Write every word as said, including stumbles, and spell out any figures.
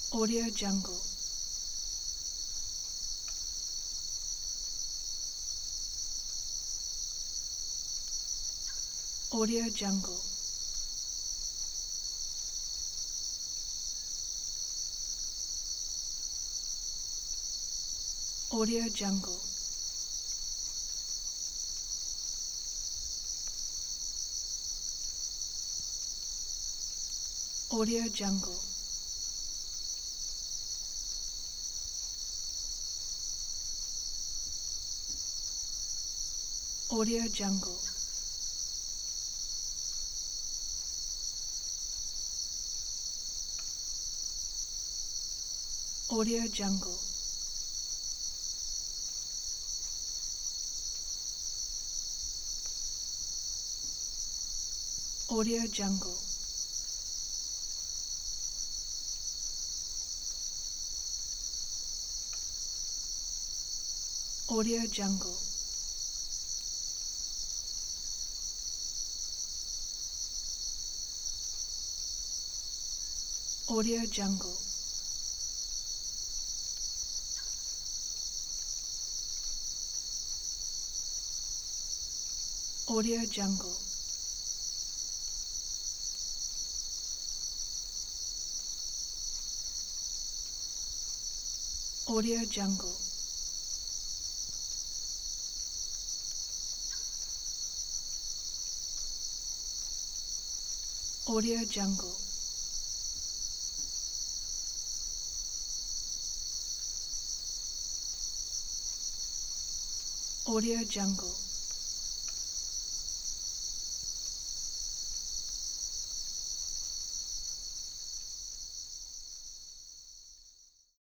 Audio Jungle. Audio Jungle. Audio Jungle. Audio Jungle. Audio Jungle. Audio Jungle. Audio Jungle. Audio Jungle. Audio Jungle. Audio Jungle. Audio Jungle. Audio Jungle. Audio Jungle.